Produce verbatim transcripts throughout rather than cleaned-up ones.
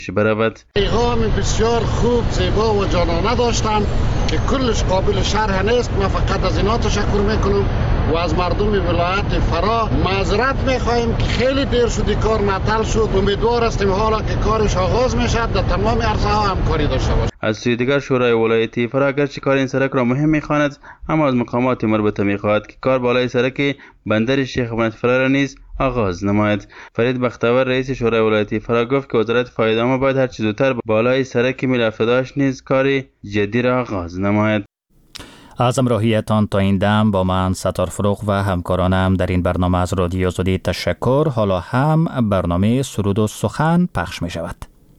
برود. پیغام بسیار خوب، زیبا و جانانه داشتم که کلش قابل شرح نیست. من فقط از اینا تشکر میکنم و از مردم ولایت فرا معذرت میخواهیم که خیلی دیر شد کار معطل شد. امیدوار هستیم حالا که کارش آغاز میشد در تمام عرصه ها همکاری داشته باشیم. از سوی دیگر شورای ولایتی فرا اگرچه کار این سرک را مهم میخواند، اما از مقامات مربوطه میخواهد که کار بالای سرک بندر شیخ بنت فرا را نیز آغاز نماید. فرید بختیور رئیس شورای ولایتی فرا گفت که وزارت فایده‌عامه باید هر چه زودتر بالای سرک میل افتاده‌اش نیز کار جدی را آغاز نماید. از همراهیتان تا این دم با من ستار فروغ و همکارانم در این برنامه از رادیو آزادی تشکر. حالا هم برنامه سرود و سخن پخش می شود.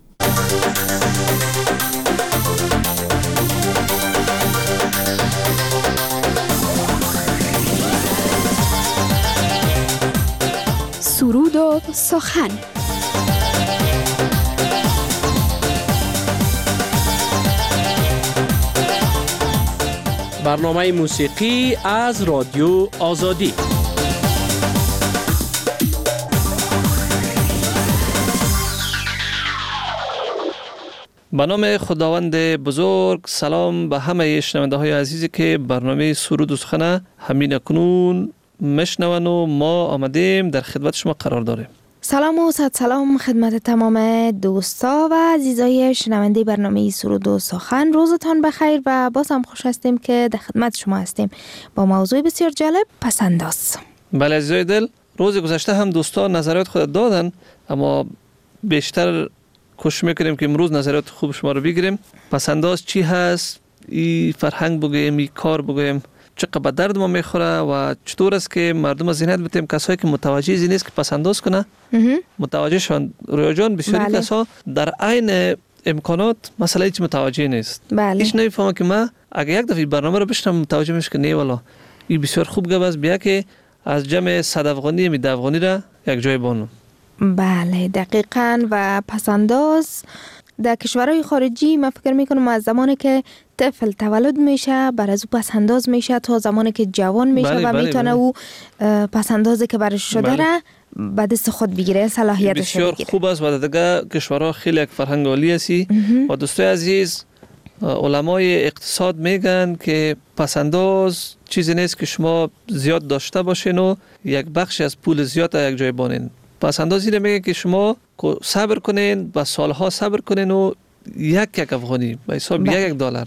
سرود و سخن. برنامه موسیقی از رادیو آزادی. به نام خداوند بزرگ. سلام به همه شنونده های عزیزی که برنامه سرود و سخن همین اکنون مشنون و ما آمدیم در خدمت شما قرار داریم. سلام و صد سلام خدمت تمام دوستا و عزیزای شنونده برنامه سرود و سخن. روزتان بخیر و باز هم خوش هستیم که در خدمت شما هستیم با موضوع بسیار جالب، پسنداز. بله عزیزای دل، روز گذشته هم دوستان نظرات خود دادن، اما بیشتر کوشش میکنیم که امروز نظرات خوب شما رو بگیریم. پسنداز چی هست؟ این فرهنگ بگویم، این کار بگویم، چقدر به درد ما میخوره و چطور است که مردم از ذهنیت بتیم کسایی که متوجه این نیست که پسنداز کنه متوجه شون. رویا جان بسیاری بله. کسا در عین امکانات مسئله هیچ متوجه نیست. بله. هیچ نمیفهمه که ما اگه یک دفعه برنامه رو بشنم متوجه میشه که نه والا این بسیار خوب گپ است، بیا که از جمع صد افغانی می ده افغانی را یک جای بانم. بله دقیقاً. و پسنداز در کشورهای خارجی من فکر میکنم از زمانی که طفل تولد میشه بر از او پسنداز میشه تا زمانی که جوان میشه بله، و بله، میتونه بله. او پسندازی که برش شده بله. را به دست خود بگیره، صلاحیتش بگیره. بسیار خوب است و دیگه کشورها خیلی یک فرهنگ عالی هستی و دوستای عزیز، علمای اقتصاد میگن که پسنداز چیزی نیست که شما زیاد داشته باشین و یک بخش از پول زیاد یک جای بانین. پسنداز اینه میگه که شما صبر کنین و سالها صبر کنین و یک یک افغانی به حساب یک یک دلار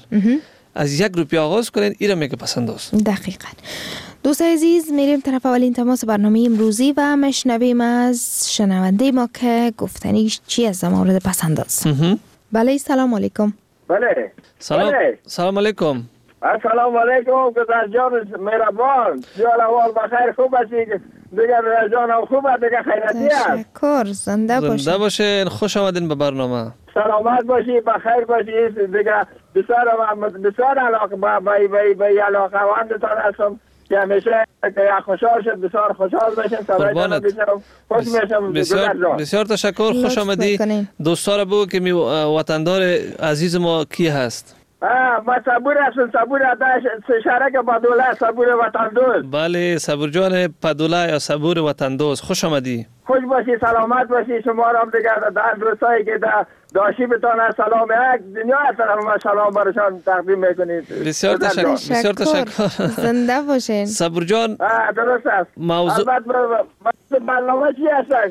از یک روپیه آغاز کنین، این رو میگه پسنداز. دقیقاً. دوست عزیز، میریم طرف اولین تماس برنامه امروزی و مشنویم از شنونده ما که گفتنیش چی از مورد پسنداز. بله سلام علیکم. بله سلام بله. سلام علیکم. السلام علیکم گذر جان مهربان، جان احوال بخیر، خوب هستی؟ دیگر جان هم خوبه، دیگر خیراتی است. تشکر، زنده باشین. زنده باشین، خوش آمدین به برنامه. سلامت باشی، بخیر باشی. دیگر بسیار بسیار علاقه با بای بای بای علاقه واندتان هستم که همیشه خوشحال شد، بسیار خوشحال باشین. قربانت. خوش میشم. بسیار بسیار تشکر، خوش آمدی. دوستا را بگو که می وطندار عزیز ما کی هست؟ آه ما صبور هستم، صبور اداش شرک پدوله، صبور وطن دوست. بله صبور جان پدوله یا صبور وطن دوست، خوش آمدی. خوش باشی، سلامت باشی. شما را هم دیگر در روزایی که در داشی بتانه سلام یک دنیا طرف ما سلام برشان تقدیم میکنید. بسیار تشکر. بسیار تشکر. زنده باشین. صبور جان. آه درست است. موضوع برنامه چی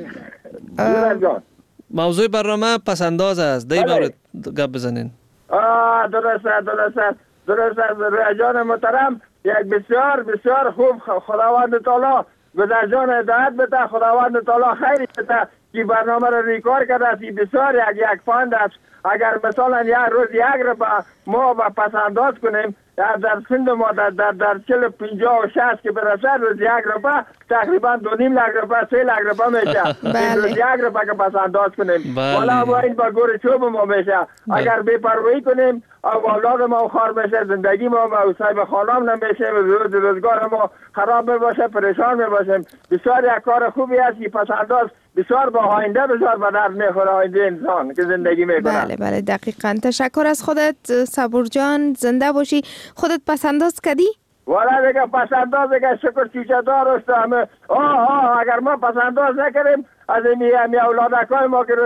هستن؟ موضوع برنامه پسنداز است. دی مورد گپ بزنین. آه درست است، درست است، درست است. رویا جان محترم، یک بسیار بسیار خوب. خداوند تعالی گذر جان هدایت بده، خداوند تعالی خیری بده که برنامه رو ریکار کرده است. بسیار یک یک پاند است. اگر مثلا یک روز یک رو ما با پسنداز کنیم در سند ما در در در چل پنجاه و شصت که برسه روز یک روپا تقریبا دو نیم لک روپا سه لک روپا میشه. روز یک روپا که پسنداز کنیم والا با این با گور چوب ما میشه. اگر بی‌پروايی کنیم اولاد ما خار میشه، زندگی ما و صاحب خانم نمیشه، روز روزگار ما خراب میباشه، پریشان میباشیم. بسیار یک کار خوبی است که پسنداز بسیار با آینده بسیار به درد میخوره، آینده انسان که زندگی میکنه. بله بله دقیقاً. تشکر از خودت صبور جان، زنده باشی. خودت پسنداز کردی؟ والا دیگه پسنداز دیگه شکر چیچه دار است همه. آه آه اگر ما پسنداز نکردیم از این می اولادکای ما که روز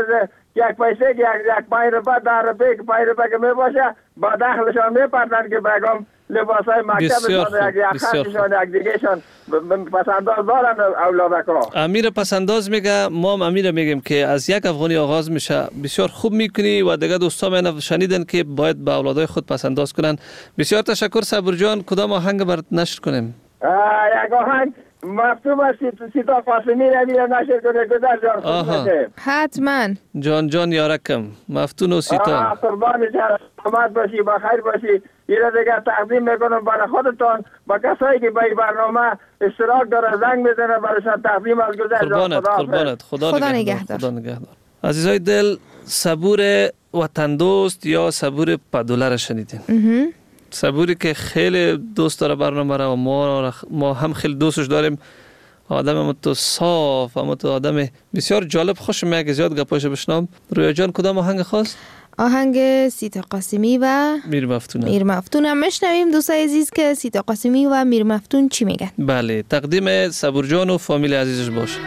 یک پیسه که یک یک پنج روپه ده روپه که پنج روپه که می باشه با دخلشان میپردن که بگم لباسای مکتبشان یک یک خرچشان یک دیگهشان پسنداز دارن اولادکا. امیر پسنداز میگه، ما هم امیر میگیم که از یک افغانی آغاز میشه. بسیار خوب میکنی و دیگه دوستا من شنیدن که باید به اولادای خود پسنداز کنن. بسیار تشکر صبور جان. کدام آهنگ برات نشر کنیم؟ یک آهنگ مفتوم است سیتا قاسمی را میره نشر کنه گذر جان. آها حتما. جان جان یارکم مفتون و سیتا. قربان جان سلامت باشی با خیر باشی. اینا دیگه تقدیم میکنم برای خودتان با کسایی که به این برنامه اشتراک داره زنگ میزنه برایشان تقدیم از گذر جان. قربانت قربانت خدا, خدا نگهدار. خدا نگهدار. عزیزای دل، صبور وطن دوست یا صبور پدوله را شنیدین. صبوری که خیلی دوست داره برنامه را و ما, ما هم خیلی دوستش داریم. آدم هم تو صاف، هم تو آدم بسیار جالب. خوش میگه زیاد گپاش بشنم. رویا جان کدام آهنگ خواست؟ آهنگ سیتا قاسمی و میر مفتون. میر مفتون هم میشنویم دوستای عزیز که سیتا قاسمی و میر مفتون چی میگن. بله، تقدیم صبور جان و فامیل عزیزش باشه.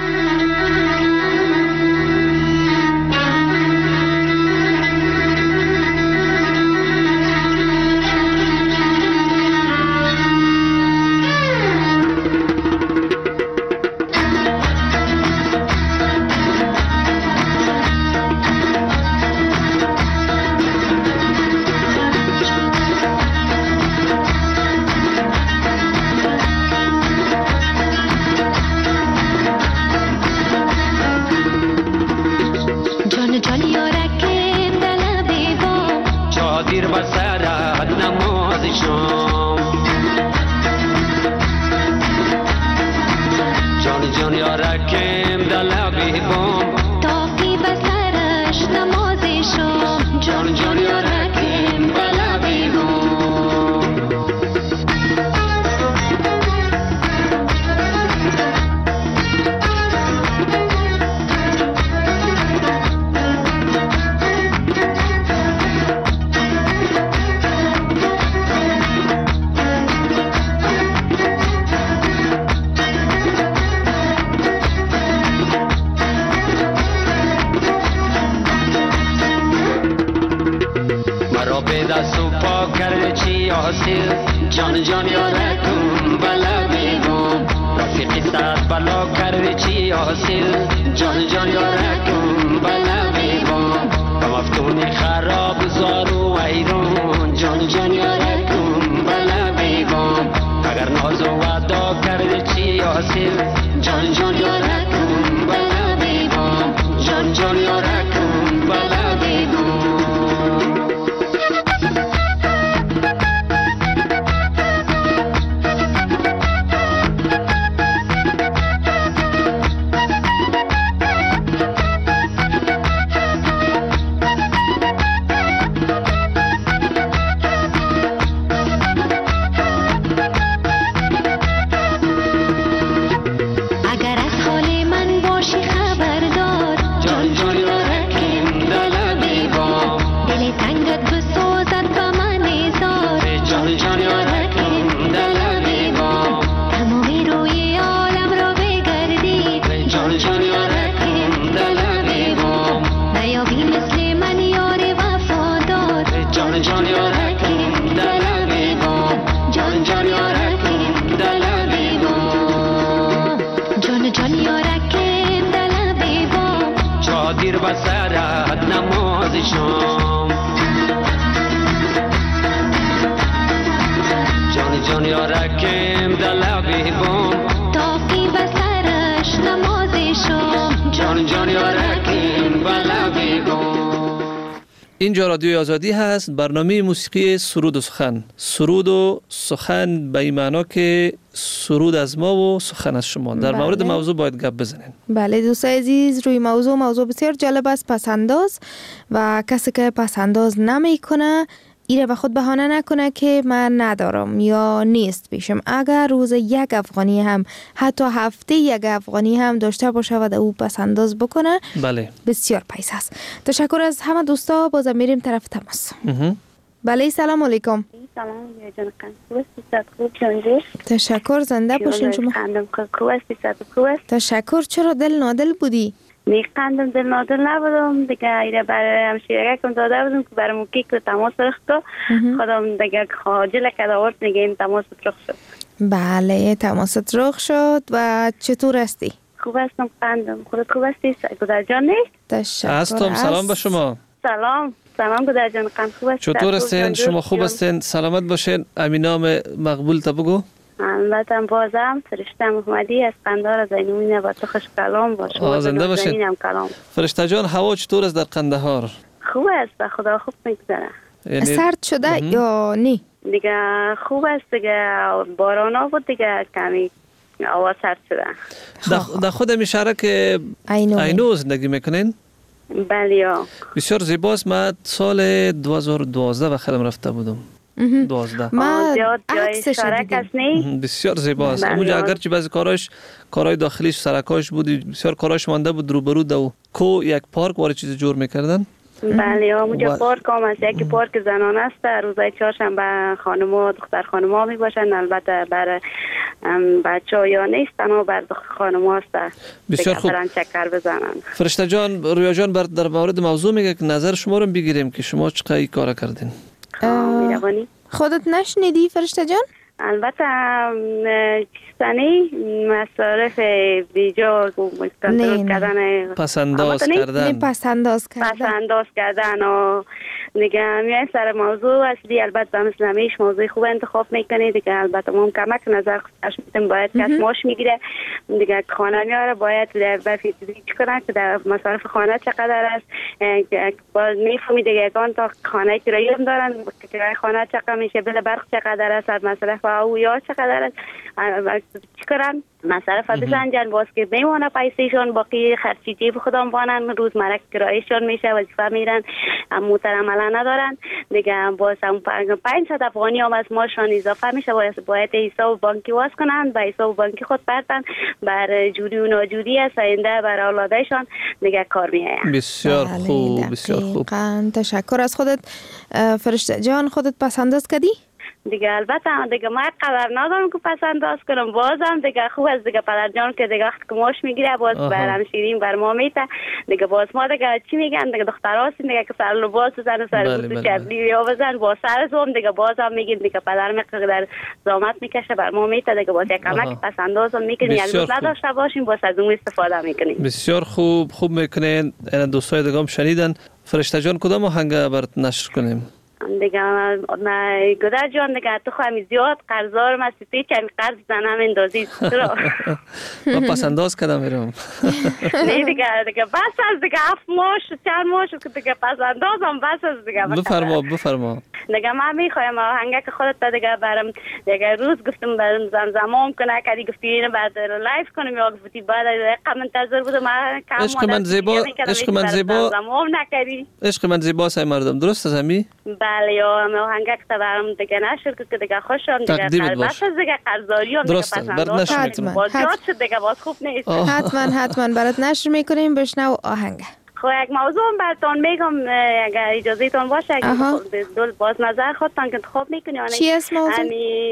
جان جان یارکم بلا بیگم رفیقی ساعت بلا کردی چی حاصل جان جان یارکم بلا بیگم و مفتونی خراب زارو ویرون جان جان یارکم بلا بیگم اگر ناز و وعدا کردی چی حاصل جان جان یارکم بلا بیگم جان جان یارکم بلا بیگم اینجا رادیوی آزادی هست. برنامه موسیقی سرود و سخن. سرود و سخن به این معنا که سرود از ما و سخن از شما. در بله. مورد موضوع باید گپ بزنین. بله دوستای عزیز، روی موضوع موضوع بسیار جالب است، پسنداز. و کسی که پسنداز نمیکنه ایره به خود بهانه نکنه که من ندارم یا نیست پیشم. اگر روز یک افغانی هم حتی هفته یک افغانی هم داشته باشه و او پسنداز بکنه، بله بسیار پیس است. تشکر از همه دوستا. بازم میریم طرف تماس. بله سلام علیکم. سلام جان خان. خوب چنجی؟ تشکر، زنده باشین شما. خانم کوست صد کوست. تشکر. چرا دل نادل بودی؟ میقندم دل نادل نبودم دیگه. ایره برای همشیرگه کم داده بودم که برای موکیک رو تماس رخت و خودم دیگه خاجل که داورد دیگه این تماس رخ شد. بله تماست رخ شد. و چطور هستی؟ خوب هستم قندم. خودت خوب هستی؟ گودر جان نیست؟ تشکر. هستم. سلام به شما. سلام. سلام گودر جان قند خوب هستی؟ چطور هستین؟ شما خوب هستین؟ سلامت باشین. امینام مقبول تا بگو. البته بازم فرشته محمدی از قندهار زینومینه با تو خوش کلام با شما زنده باشین. فرشته جان هوا چطور است در قندهار؟ خوب است به خدا خوب میگذره. یعنی... سرد شده اه. یا نی؟ دیگه خوب است دیگه باران ها بود دیگه کمی هوا سرد شده. در خود می شهر که اینو زندگی میکنین؟ بله. بسیار زیباست. من سال دو هزار و دوازده به خودم رفته بودم. دوازده. ما عکسش دیدم. بسیار زیباست. اونجا اگرچه بعضی کاراش کارهای داخلیش سرکاش بود، بسیار کاراش مانده بود روبرو دو کو یک پارک وارد چیز جور میکردن. بله اونجا پارک هم است. یکی پارک زنانه است. روزای چهارشنبه خانم‌ها دختر خانم‌ها می باشن. البته برای بچه‌ها یا نیست تنها بر خانم‌ها است. بسیار خوب. چکر بزنن. فرشته جان رویا جان بر در مورد موضوع میگه که نظر شما رو بگیریم که شما چقدر کار کردین. خودت نشنیدی فرشته جان؟ البته چیستانی مصارف بیجا کنترل کردن پسنداز کردن پسنداز کردن پسنداز کردن و دیگه میای سر موضوع اصلی. البته مثل همیش موضوع خوب انتخاب میکنی دیگه. البته ما هم کمک نظر خودش میتونیم باید کس ماش میگیره دیگه. خانه میاره باید بفیزی کنه که در مصارف خانه چقدر است. باید میفهمی دیگه یکان تا خانه کرایی هم دارن کرای خانه چقدر میشه، بله برق چقدر است، مصرف او یا چقدر است، چی کنن مصرف بسنجن باز که میمونه پیسیشون باقی خرچی جیب خودم بانن روزمره کرایشون میشه وظیفه میرن موتر عملا ندارن دیگه. باز هم پنجصد افغانی هم از ماشون اضافه میشه باید, باید حساب بانکی واس کنن به حساب بانکی خود پردن بر جوری و ناجوری است آینده بر اولادشان دیگه کار میایم. بسیار خوب بسیار خوب. تشکر از خودت فرشته جان. خودت پسنداز کردی؟ دیگه البته دیگه ما قدر ندارم که پسنداز کنم. بازم دیگه خوب است دیگه پدر جان که دیگه وقت که ماش میگیره باز برام شیرین بر ما میته دیگه. باز ما دیگه چی میگن دیگه دخترها هستین دیگه که سر لباس بزن سر بوت چبلی یا بزن با سر زوم دیگه بازم میگین دیگه پدر میگه در زامت میکشه بر ما میته دیگه. باز یک کمک پسندازم میکنین یک روز نداشته باشین باز از اون استفاده میکنین. بسیار خوب خوب میکنین. اینا دوستای دیگه هم شنیدن. فرشته جان کدام آهنگ برات نشر کنیم؟ دیگه نه گودر جان دیگه تو خواهی زیاد قرضار مسیطی چمی قرض زنم اندازی چرا؟ من پسنداز کردم میرم. نه دیگه دیگه بس از دیگه هفت ماش چند ماش که دیگه پسندازم بس از دیگه. بفرما بفرما. دیگه من میخوایم آهنگه که خودت دیگه برام دیگه روز گفتم برام زمزمام کنه که دیگه گفتی اینو بعد لایف کنم یا گفتی بعد دقیقا منتظر بودم کم عشق من زیبا عشق من زیبا زمزمام نکردی. عشق من زیبا سای مردم درست است همی؟ بله یا آهنگه که برام دیگه نشر که دیگه خوشم دیگه بس از دیگه قرضداری هم دیگه پسنداز حتما باز جات شد دیگه باز خوب نیست. حتما حتما برات نشر میکنیم. بشنو آهنگ. خب یک موضوع براتون میگم اگر اجازه تون باشه اگر دل باز نظر خودتان که خوب میکنی. چی اسم موضوع؟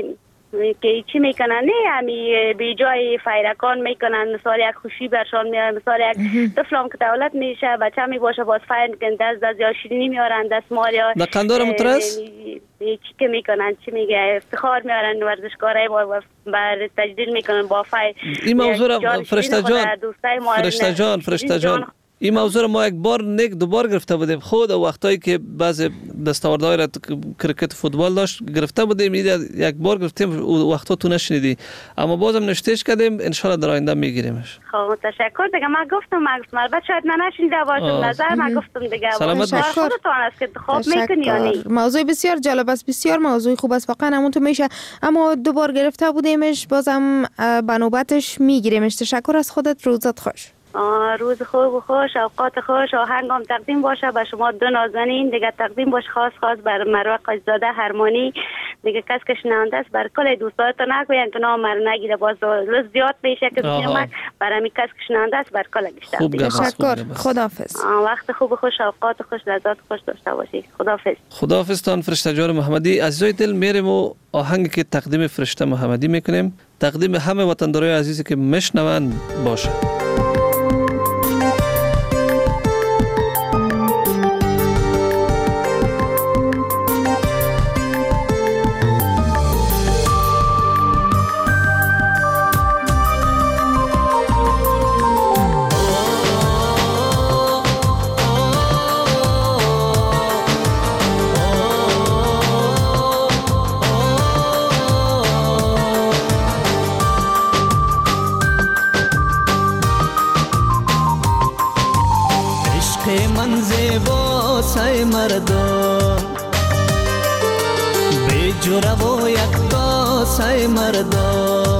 که چی میکنن نه همی به جای فیرکان میکنن مثال یک خوشی برشان میارن مثال یک طفلم که دولت میشه بچه می باشه باز فیر میکنن دست دست یا شیرینی میارن دست مال یا در قندار مترس چی که میکنن چی میگه افتخار میارن ورزشکارای با بر تجدید میکنن با فیر. این موضوع فرشته جان فرشته جان فرشته جان این موضوع رو ما یک بار نیک دوبار گرفته بودیم خود وقتایی که بعضی دستاوردهای را کرکت فوتبال داشت گرفته بودیم یک بار گرفتیم وقتا تو نشنیدی اما بازم نشتهش کردیم ان شاء الله در آینده میگیریمش. خب تشکر دیگه. من گفتم من گفتم البته شاید من نشنیده باشم نظر من گفتم دیگه سلامت باش. خودتون است که خوب میکنی یا نه. موضوع بسیار جالب است بسیار موضوع خوب است واقعا همون تو میشه اما دوبار گرفته بودیمش بازم به نوبتش میگیریمش. تشکر از خودت. روزت خوش. روز خوب و خوش اوقات خوش. آهنگم تقدیم باشه به شما دو نازنین دیگه تقدیم باشه خاص خاص بر مروه قاضی‌زاده هرمانی دیگه کس که شنونده است بر کل دوستاتون نگوین که نام مر نگیره باز زیاد میشه که میومد برای می کس که شنونده است بر کل بیشتر. تشکر. خداحافظ. وقت خوب و خوش اوقات خوش لذت خوش داشته باشید. خداحافظ. خداحافظ تان فرشته جان محمدی. عزیزای دل میریم و آهنگی که تقدیم فرشته محمدی میکنیم تقدیم همه وطندارای عزیزی که میشنوند باشه. سای مردم بی جوره و یک سای مردم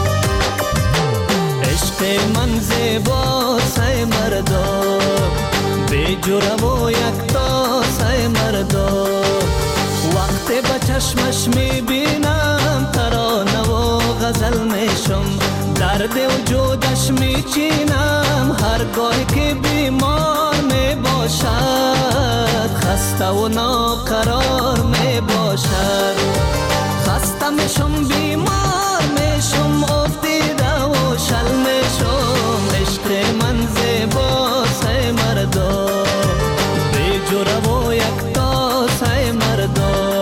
عشق من زیبا سای مردم بی جوره و یک سای مردم وقتی به چشمش میبینم ترانه و غزل میشم درد وجودش میچینم هرگاه که بیمار میباشد خسته و ناقرار میباشد خسته میشم بیمار میشم افتیده و شل میشم عشق من زیبا سای مردم بی جوره و یک تا سای مردم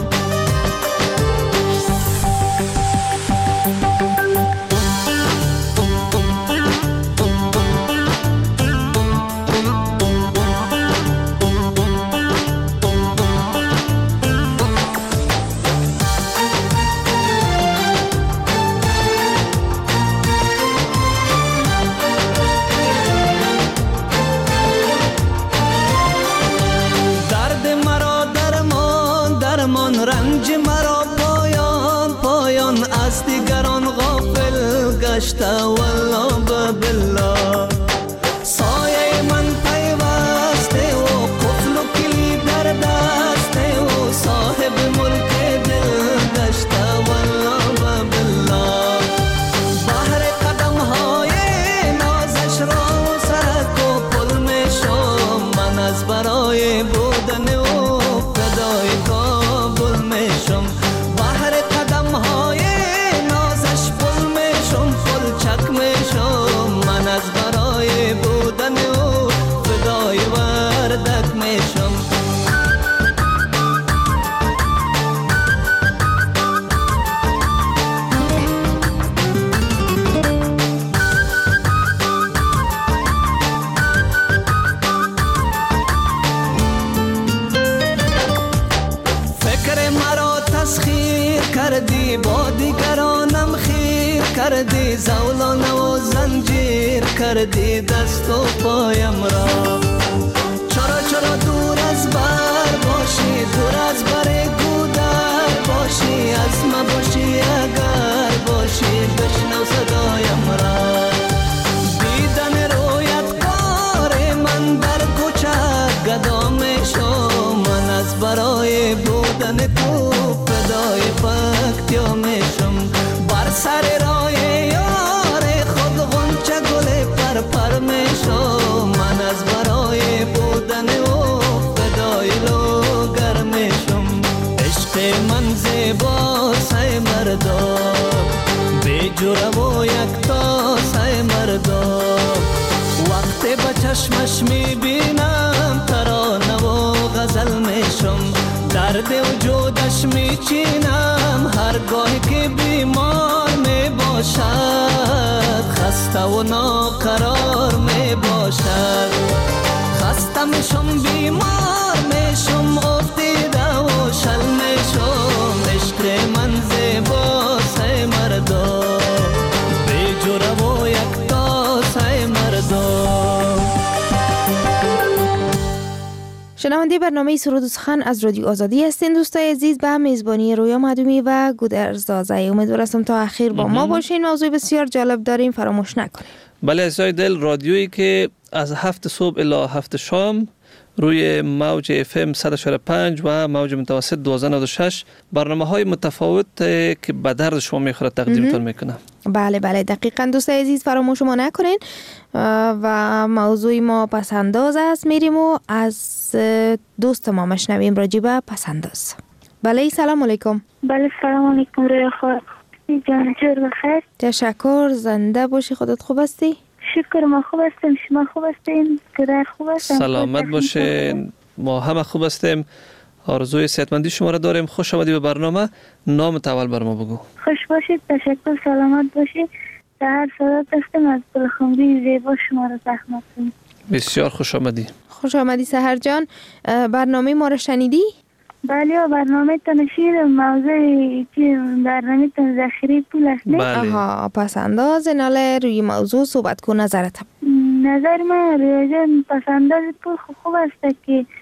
رنج مرا پایان پایان از دیگران غافل گشته والله بالله سایه من پیوسته و قفل و کلید در دسته و صاحب ملک دل گشته والله بالله بحر قدم های نازش را سرک و پل می شم من از برای بودن و فدای کابل میشم بحر قدم های نازش پل میشم پل چک میشم من از برای بودن او فدای وردک میشم کردی با دیگرانم خیر کردی زولانه و زنجیر کردی دست و پایم را چرا چرا دور از بر باشی دور از بر گودر باشی از ما باشی اگر باشی بشنو صدایم را دیدن رویت کار من در کوچه گدا میشم من از برای بودن تو فدای پکتیا میشم بر سر راه یار خود غنچه گل پر پر میشم من از برای بودن او فدای لوگر میشم عشق من زیبا سای مردم بی جوره و یک تا سای مردم وقتی به چشمش میبینم ترانه و غزل میشم درد وجودش میچینم هرگاه که بیمار میباشد خسته و ناقرار میباشد خسته میشم بیمار میشم افتیده و شل میشم عشق من زیبا سای مردم بی جوره و یک تا سای مردم شنونده برنامه سرود و سخن از رادیو آزادی هستین دوستای عزیز به میزبانی رویا مدومی و گودرزازه. امیدوار هستم تا اخیر با ما باشین. موضوع بسیار جالب داریم فراموش نکنید. بله عزیزای دل، رادیویی که از هفت صبح الی هفت شام روی موج اف ام صد و چهار و پنج و موج متوسط دوازده و نود و شش برنامه های متفاوت که به درد شما میخوره تقدیمتون میکنه. بله بله دقیقاً دوستای عزیز فراموش ما نکنین و موضوع ما پسنداز است. میریم و از دوست ما مشنویم راجع به پسنداز. بله سلام علیکم. بله سلام علیکم رویا خواهر جان جور بخیر. تشکر، زنده باشی. خودت خوب هستی؟ شکر ما خوب هستیم. شما خوب هستین؟ پدر خوب هستن؟ سلامت باشین. ما همه خوب هستیم. آرزوی صحتمندی شما را داریم. خوش آمدی به برنامه. نام اول بر ما بگو. خوش باشید. تشکر. سلامت باشید. در سادات هستیم از بلخمری زیبا شما را زحمت کنیم. بسیار خوش آمدی. خوش آمدی سحر جان. برنامه ما را شنیدی؟ بله برنامه تنشیر موضوعی که برنامه تن ذخیره پول است. بله. آها پسنداز ناله روی موضوع صحبت کن. نظرت؟ نظر من روی جان پسنداز پول خوب است که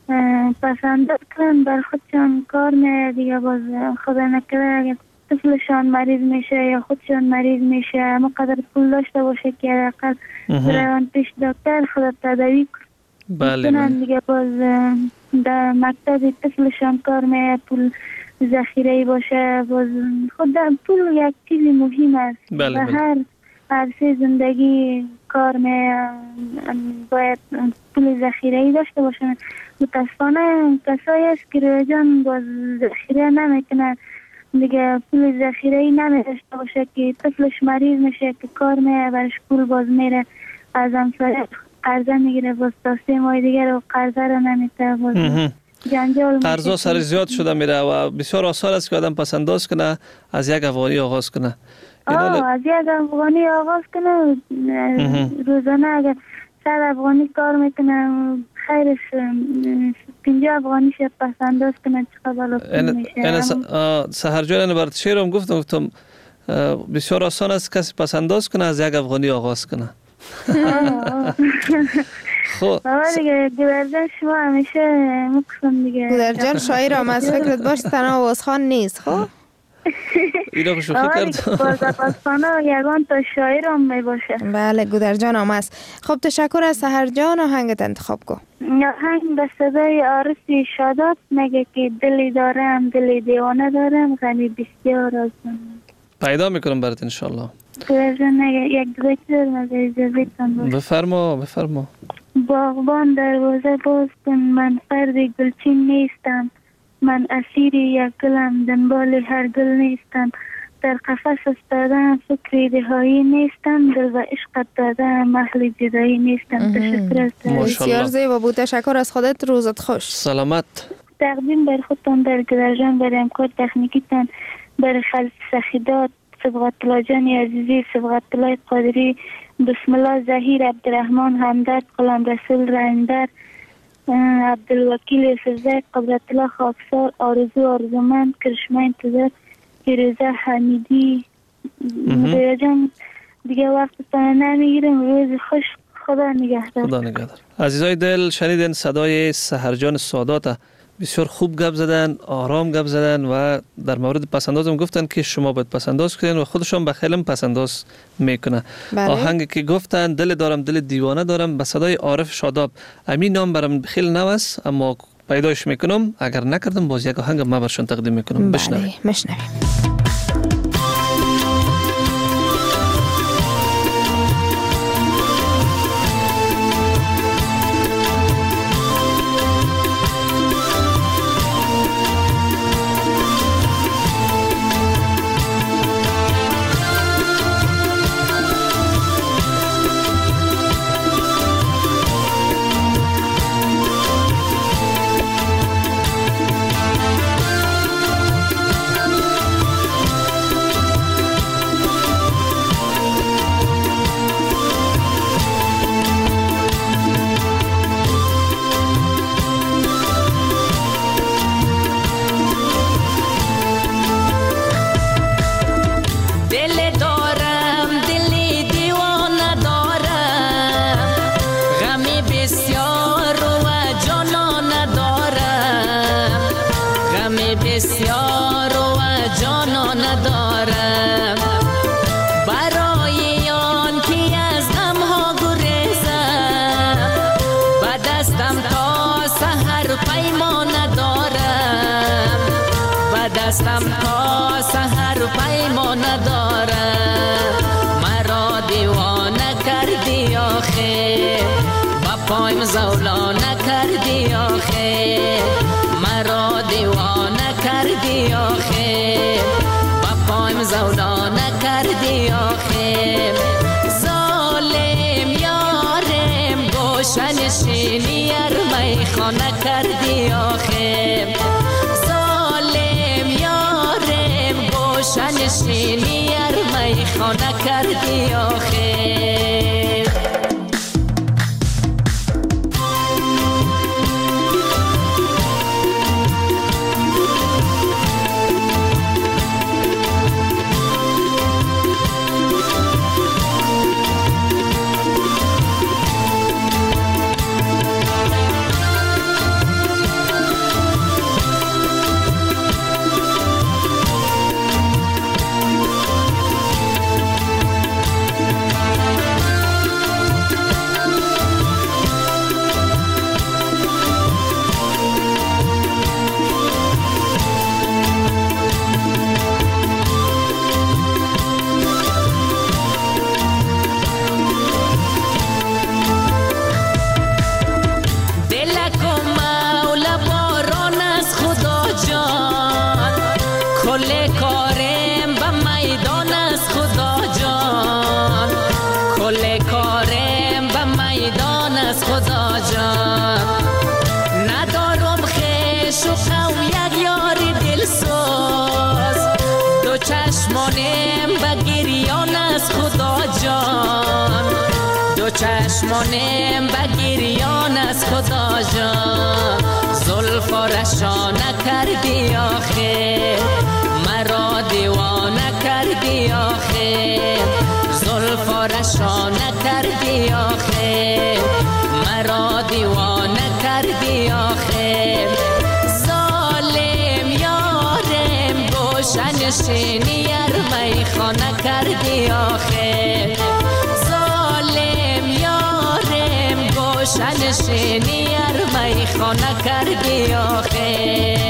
پسند کردن بر خودشان کار می دیگه باز خدا نکرده اگر طفلشان مریض میشه یا خودشان مریض میشه اما قدر پول داشته باشه که اقل برون پیش دکتر خدا تداوی بله کنن دیگه باز در مکتب طفلشان کار می پول ذخیره باشه باز خود پول یک چیز مهم است بله و بله. هر عرصه زندگی کار می باید پول ذخیره داشته باشن. متاسفانه کسایی است که روی جان باز ذخیره نمیکنن دیگه پول ذخیره نمی داشته باشه که طفلش مریض میشه که کار می برش پول باز میره از همسایه قرضه میگیره باز تا سه ماه دیگه رو قرضه رو نمیته باز جنجال قرضا سر زیاد شده میره و بسیار آسان است که آدم پسنداز کنه از یک افغانی آغاز کنه. آه از یک افغانی آغاز کنه روزانه اگر صد افغانی کار میکنه خیرش پنجاه افغانی شد پسنداز کنه چقدر بالا پول میشه. سهر جان برات شعرم گفتم گفتم بسیار آسان است کسی پسنداز کنه از یک افغانی آغاز کنه. خب بابا دیگه گودرجان شما همیشه مقصم دیگه گودرجان شاعر هم از فکرت باش تنها آوازخوان نیست. خب اینا رو شوخی کرد باز افغانستان یگان تا شاعر هم می باشه. بله گودرجان هم است. خب تشکر از سهر جان. آهنگت انتخاب کن. آهنگ به صدای عارف شاداب میگه که دلی دارم دلی دیوانه دارم غمی بسیار از من. پیدا میکنم برات انشالله. گودرجان میگه یک دو چیز مگه اجازه تان باشه. بفرما بفرما. باغبان دروازه باز کن من فرد گلچین نیستم من اسیر یک گلم دنبال هر گل نیستم در قفس استادم فکری دهایی نیستم دل و عشقت دادم محل جدایی نیستم. تشکر است. بسیار زیبا بود. تشکر از خودت. روزت خوش. سلامت. تقدیم بر خودتان در گودرجان بر امکار تکنیکیتان بر خلص سخیدات صبغت الله جان عزیزی صبغت الله قادری بسم الله زهیر عبدالرحمن همدرد قلم رسول رندر عبدالوکیل سرزک قبرت الله خاکسار آرزو آرزومند کرشمه انتظار فیروزه حمیدی. مدیر جان دیگه وقتتان نمیگیرم. روز خوش. خدا نگهدار. خدا نگهدار. عزیزای دل شنیدن صدای سهر جان سادات. بسیار خوب گپ زدن، آرام گپ زدن و در مورد پسندازم گفتن که شما باید پسنداز کنین و خودشون به خیلم پسنداز میکنه. بله. آهنگی که گفتن دل دارم دل دیوانه دارم به صدای عارف شاداب. همین نام برام خیلی نو است اما پیداش میکنم اگر نکردم باز یک آهنگ ما برشون تقدیم میکنم. بشنویم. بله بشنویم. دستم تا سحر پیمان دارم مرا دیوانه کردی آخه با پایم زولانه کردی آخه مرا دیوانه کردی آخه با پایم زولانه کردی آخه ظالم یارم گوشن شینی ارمی خانه کردی آخه شنشینی ارمی خانه کردی آخه چشمانم بگیریان از خدا جان زلفا رشانه کردی آخه مرا دیوانه کردی آخه زلفا رشانه کردی آخه مرا دیوانه کردی آخه ظالم یارم گوشنشینی ارمی خانه کردی آخه ظالم یارم گوشنشینی ارمی خانه کردی آخه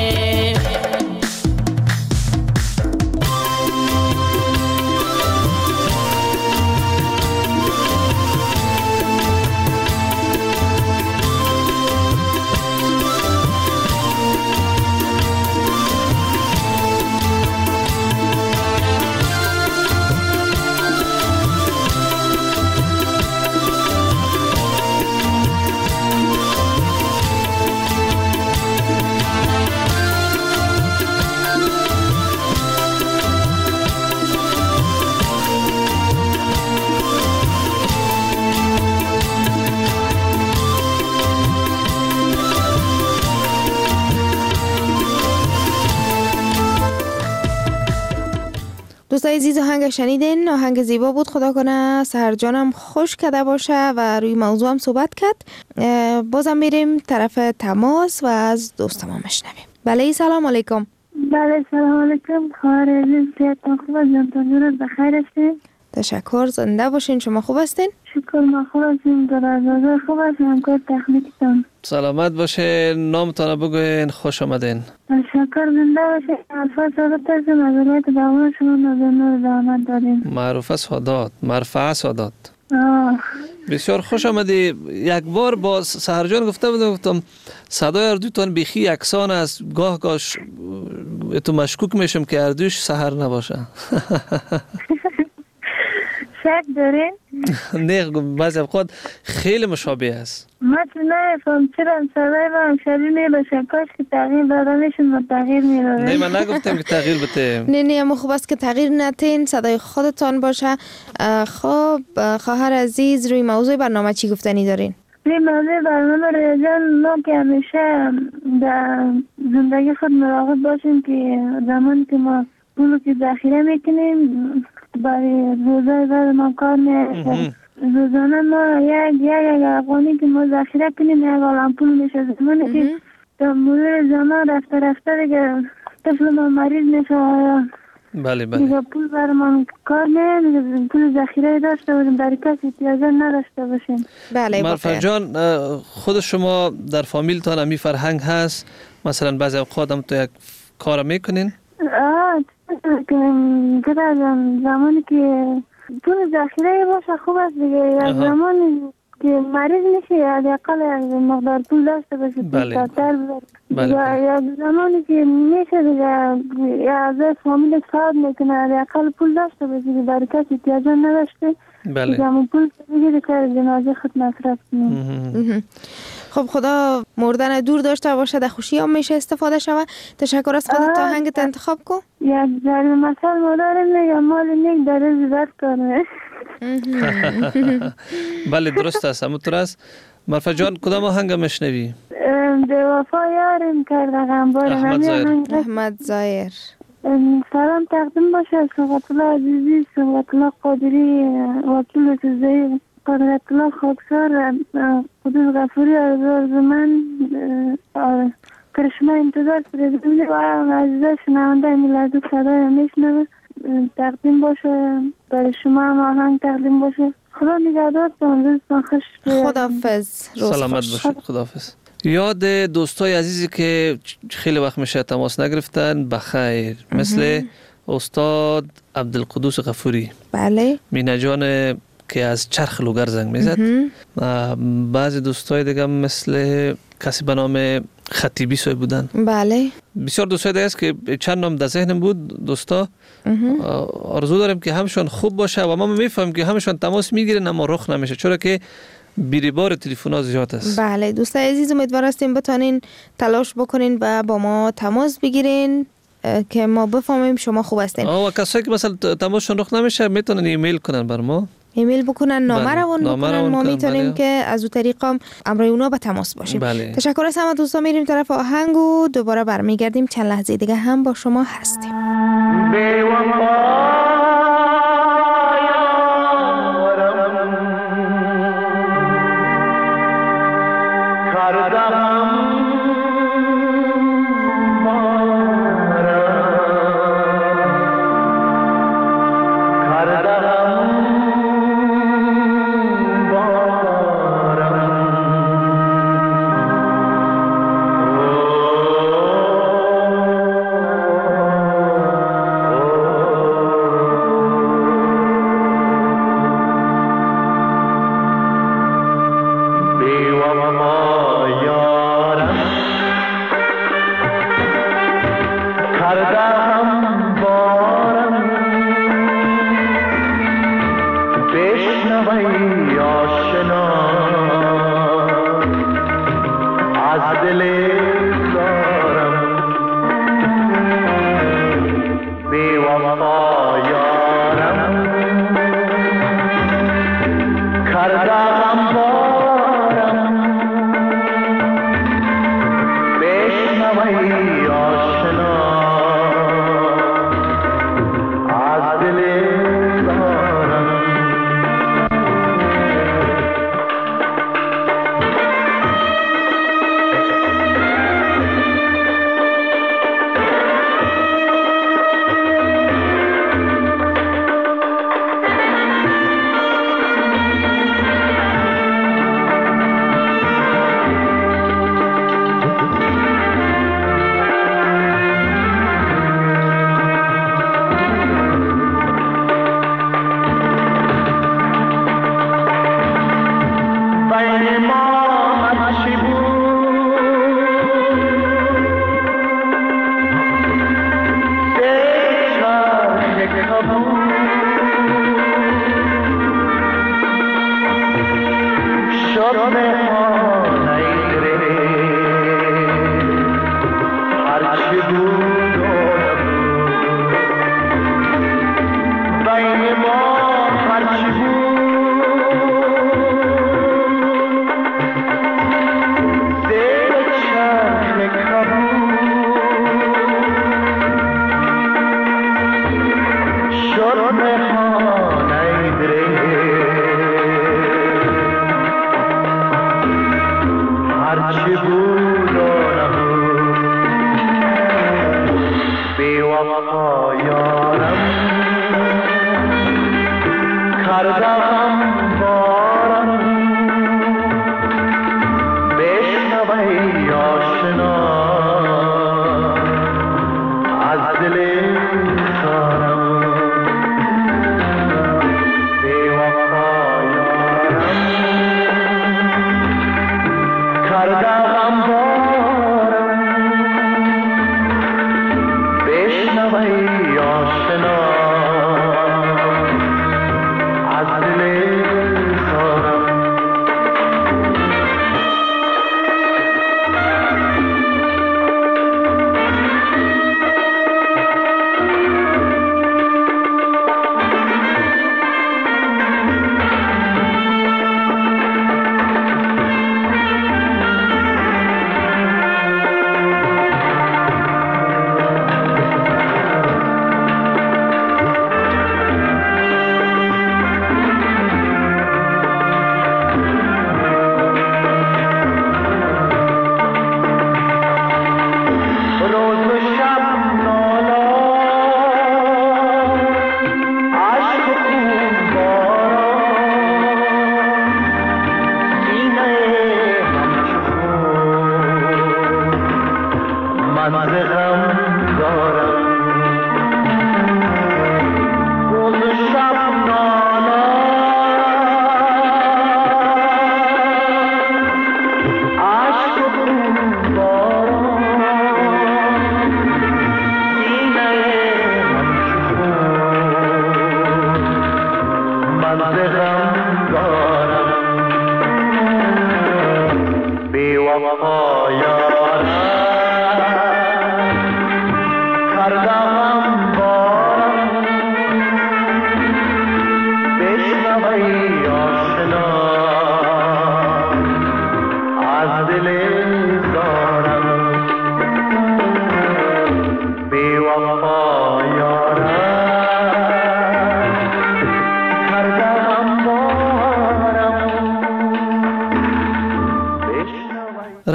دوستای عزیز آهنگ شنیدین، آهنگ زیبا بود. خدا کنه سحر جانم خوش کده باشه و روی موضوع هم صحبت کرد. بازم میریم طرف تماس و از دوستم هم مشنویم. بله سلام علیکم. بله سلام علیکم. خبر عزیز سیادتان خوب است؟ جانتان بخیر هستین؟ تشکر، زنده باشین. شما خوب هستین؟ شکر ما خوب هستیم. درازازه خوب هستیم. همکار تکنیکتان سلامت باشه. نامتان بگوین. خوش آمدین. تشکر. زنده باشه. معروفه سادات هستیم. از ولایت دامون شما نظر نور دامت داریم. معروفه سادات، مرفعه سادات. آه. بسیار خوش آمدی. یک بار با سحر جان گفته بودم گفتم صدای اردوتان بیخی یکسان است. گاه گاه تو مشکوک میشم که اردوش سحر نباشه. شک دارین؟ نه بعضی اوقات خیلی مشابه است. ما تو نفهم چرا صدای من شبیه میباشه. کاش که تغییر داده میشون و تغییر میداده. نه من نگفتم که تغییر بده. نه نه اما خوب است که تغییر ندین، صدای خودتان باشه. خب خواهر عزیز روی موضوع برنامه چی گفتنی دارین؟ روی موضوع برنامه ریاضان ما که همیشه در زندگی خود مراقب باشیم که زمان که ما پولو که ذخیره میکنیم برای روزای بعد ما کار میشه. روزانه ما یک یک افغانی که ما ذخیره کنیم یک عالم پول میشه. زمانی که در مرور زمان رفته رفته دیگه طفل ما مریض میشه. بله بله. دیگه پول برای ما کار میشه. پول ذخیره داشته باشیم برای کسی احتیاج نداشته باشیم. بله. مرفع جان خود شما در فامیلتان همی فرهنگ هست؟ مثلا بعضی اوقات هم تو یک کار میکنین؟ آه که زمانی که پول ذخیره باشه خوب است دیگه. از زمانی که مریض میشه حداقل مقدار پول داشته باشه. بله. بله. یا زمانی که میشه دیگه یا از فامیل صاحب میکنه حداقل پول داشته باشه که برای کسی احتیاج نداشته. بله. که همون پول بگیره که جنازه خود مصرف کنیم. خب خدا مردن دور داشته باشه، در خوشی هم میشه استفاده شوه. تشکر از خودت. تا آهنگت انتخاب کن. یک ضرب مثل مادرم میگه مال نیک در زیبت کنه. بله درست است، همونطور است. مرفع جان کدام آهنگ مشنوی؟ به وفا یارم کرده غمبار احمد زایر. احمد زایر. سلام تقدیم باشه صحبت الله عزیزی، صحبت الله قادری، وکیل سوزهی، قدرت الله خاکسار، قدوس غفوری، آرزو من کرشمه انتظار پریزیدمی و عزیزه شنونده میلازو صدای میشنوه. تقدیم باشه برای شما هم آهنگ تقدیم باشه. خدا نگهدارتون. روزتون خوش. خداحافظ. سلامت باشید. خداحافظ. یاد دوستای عزیزی که خیلی وقت میشه تماس نگرفتن بخیر، مثل استاد عبدالقدوس غفوری. بله. مینه جان که از چرخ لوگر زنگ میزد. بعضی دوستای دیگه مثل کسی به نام خطیبی سوی بودن. بله. بسیار دوستای دیگه است که چند نام در ذهنم بود. دوستا آرزو دارم که همشون خوب باشه و ما میفهمیم که همشون تماس میگیرن اما رخ نمیشه، چرا که بیریبار تلفن‌ها زیاد است. بله دوستای عزیز، امیدوار هستیم بتونین تلاش بکنین و با ما تماس بگیرین که ما بفهمیم شما خوب هستین. آه و کسایی که مثلا تماسشون رخ نمیشه میتونن ایمیل کنن بر ما. ایمیل بکنن، نامه روان بکنن، ما میتونیم که از اون طریق هم امروی اونا به تماس باشیم. بله. تشکر از همه دوستان. میریم طرف آهنگ و دوباره برمیگردیم. چند لحظه دیگه هم با شما هستیم.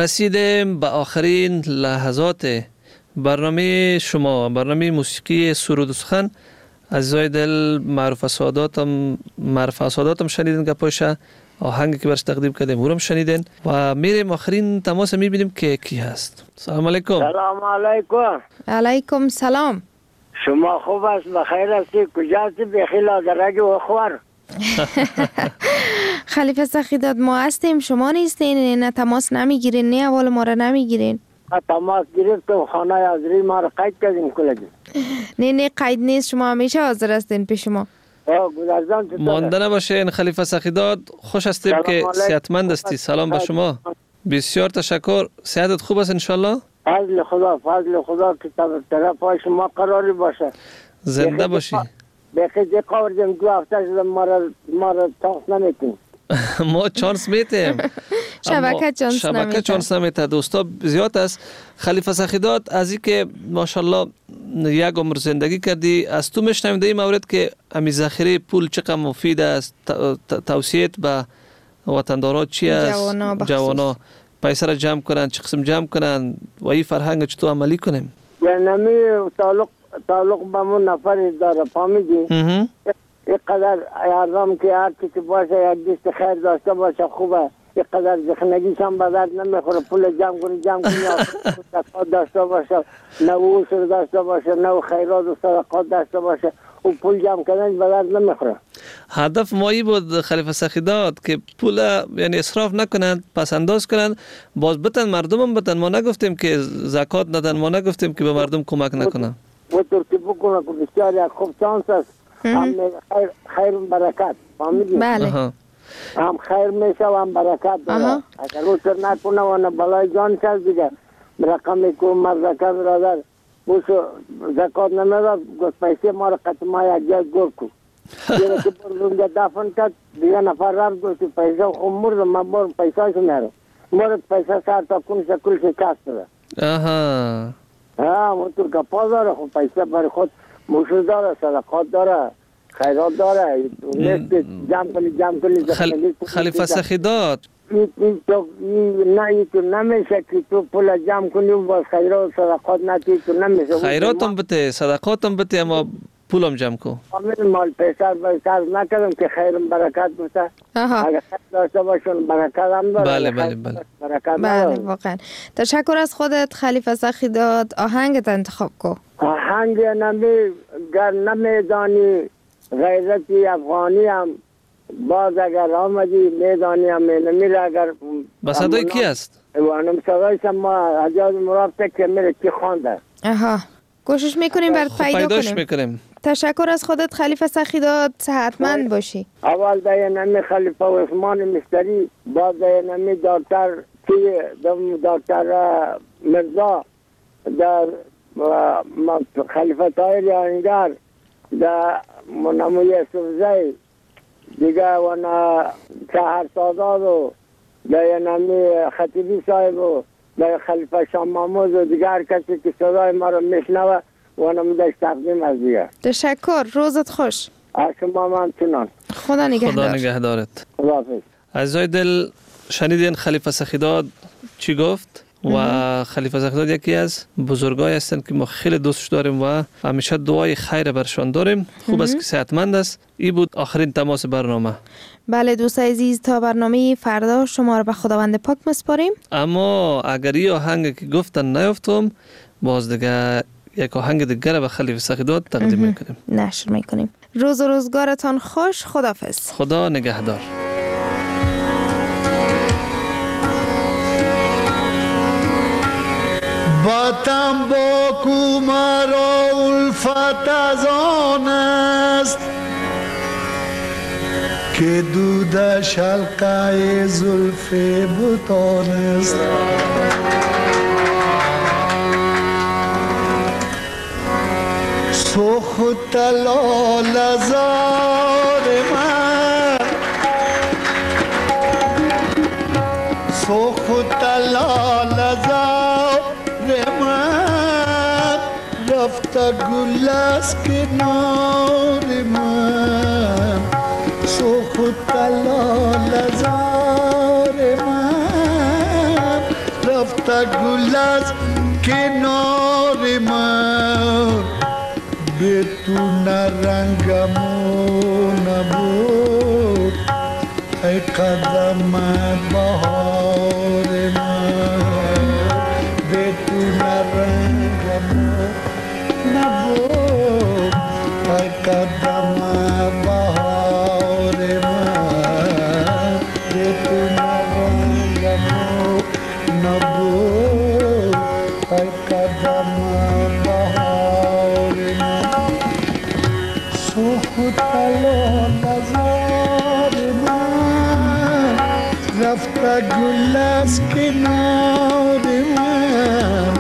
رسیدیم به آخرین لحظات برنامه شما، برنامه موسیقی سرود و سخن. عزیزای دل، معروف سعاداتم معروف سعاداتم شنیدین که پاشه آهنگی که برش تقدیم کردیم اونم شنیدین و میریم آخرین تماس میبینیم که کی هست. سلام علیکم. سلام علیکم. علیکم سلام. شما خوب است؟ بخیر هستی؟ کجا هستی؟ بخیل آدرگ و خوار. خلیفه سخیداد ما هستیم، شما نیستین، نه تماس نمیگیرین، نه اول ما را نمیگیرین. تماس گرفتم خانه حاضری ما را قید کردیم کلگی. نه نه قید نیست، شما همیشه حاضر هستین پیش ما. مانده نباشین خلیفه سخیداد، خوش هستیم که صحتمند هستی. سلام به شما. بسیار تشکر. صحتت خوب است انشالله؟ فضل خدا، فضل خدا که طرف شما قراری باشه. زنده باشی. بخی دی قوردیم دو هفته شدم ما را ما را چانس نمیتیم. ما چانس میتیم. شبکه چانس نمیته. شبکه چانس نمیته. دوستا زیاد است. خلیفه سخیداد از این که ماشاءالله یک عمر زندگی کردی، از تو میشنویم در این مورد که امی ذخیره پول چقدر مفید است، توصیت به وطندارات چی است؟ جوانا جوانا پیسه را جمع کنن، چه قسم جمع کنن و این فرهنگ چطور عملی کنیم؟ یعنی تعلق تعلق به من نفر داره فهمیدی؟ اینقدر یارم که هر چی که باشه یک دست خیر داشته باشه خوبه. اینقدر زخنگیش هم به درد نمیخوره. پول جمع کنی جمع کنی صدقات داشته باشه، نه وصول داشته باشه، نه خیرات و صدقات داشته باشه، و پول جمع کردن به درد نمیخوره. هدف مایی بود خلیفه سخیداد که پول یعنی اسراف نکنند، پس انداز کنند، باز بتن مردم هم بتن. ما نگفتیم که زکات ندن، ما نگفتیم که به مردم کمک نکنن. و ترکی بکنه که بسیار یک خوب چانس است. هم خیر, خیر برکت فهمیدی؟ بله. هم خیر میشه و هم برکت داره. اگر رو سر نکنه و نه بلای جان شد دیگه رقمی که مرد زکات برادر بوشو زکات نمیداد گفت پیسه ما را قطمه یک جای گور کن. دیگه که برونجا دفن کرد دیگه نفر رفت گفت پیسه خود مرد من برم پیسه شو میرم. مرد پیسه سر تا کن شکل شکست داره. آها. ها منطور که پا داره خود پیسه برای خود موشو داره، صدقات داره، خیرات داره. نیست جمع کنی جمع کنی خل... خلیفه سخیداد این تو نه ای تو نمیشه که تو پول جمع کنی و باز خیرات و صدقات نتی تو نمیشه. خیراتم بته، صدقاتم بته، اما پولم جمع کو. من مال پیسر پیسر نکردم که خیرم برکت بوده. اگر خیر داشته باشون برکت هم داره. بله بله بله. برکت بله واقعا. تشکر از خودت خلیفه سخیداد. آهنگت انتخاب کو. آهنگ نمی گر نمیدانی غیرتی افغانی هم باز اگر آمدی میدانی هم نمیره. اگر با صدای کی است؟ وانم صدایش ما حجاز مراد که میره کی خوانده. آها کوشش میکنیم برات پیدا کنیم. پیداش میکنیم. تشکر از خودت خلیفه سخیداد. صحتمند باشی. اول در نمی خلیفه و عثمان مستری، بعد در نمی دکتر کی دکتر مرزا، در خلیفه طاهر یانگر، در منموی سوزی دیگه و نه چهر سازاد و در نمی خطیبی صاحب و در خلیفه شام محمود و دیگر کسی که صدای ما رو میشنوه و نمیدهش تقدیم از دیگر. تشکر. روزت خوش. از شما من چنان. خدا نگهدار. خدا نگهدارت. خدا حافظ. عزیزای دل، شنیدین خلیفه سخیداد چی گفت؟ و خلیفه سخیداد یکی از بزرگای هستند که ما خیلی دوستش داریم و همیشه دعای خیر برشان داریم. خوب است که صحتمند است. این بود آخرین تماس برنامه. بله دوستای عزیز، تا برنامه فردا شما رو به خداوند پاک مسپاریم. اما اگر این آهنگ که گفتن نیفتم، باز دیگه یک آهنگ دیگر به خلیفه سخیداد تقدیم میکنیم، نشر میکنیم. روز و روزگارتان خوش. خداحافظ. خدا نگهدار. باتم با کومارا الفت از آن است که دود شلقه زلف بتان است. سخت لال زار من، سخت لال زار من، رفت گل از کنار من. سخت لال زار من، گل از کنار من به تو نرنگمو نبود ای قدم بهار من به تو نرنگمو نبود ای قدم بهار من به تو نرنگمو نبود ای قدم بهار من سخت الان نظر من رفته گل از کنار من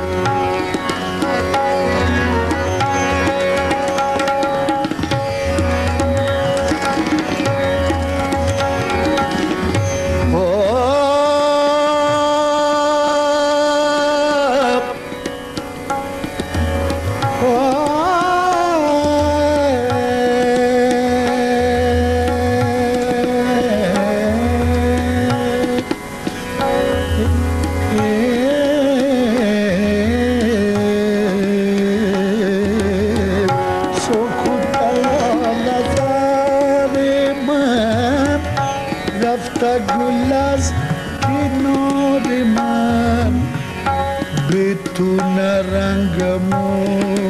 گل از کنار من به تو نرنگمو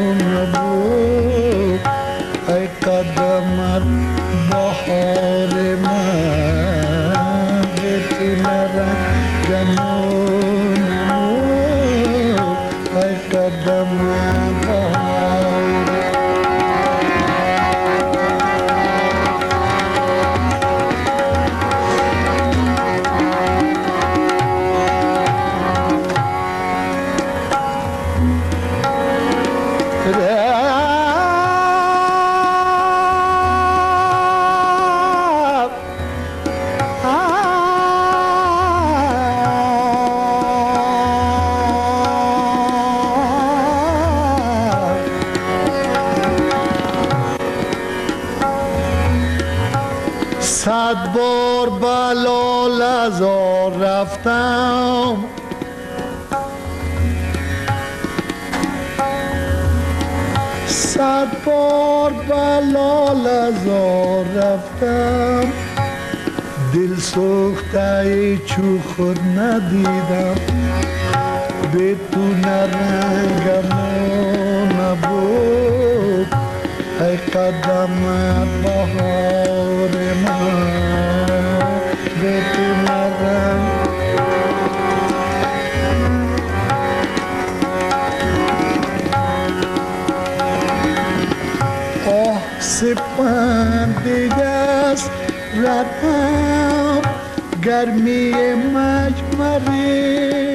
نبود ای قدمت بهار من به تو نرنگمو نبود ای قدمت بهار صد بار بلال ازار رفتم صد بار بلال ازار رفتم دل سوخته چو خود ندیدم به تو نرنگمو نبود ای قدم بهار من به تو نرنگ آه سپند دیگه است ردم گرمی مجمره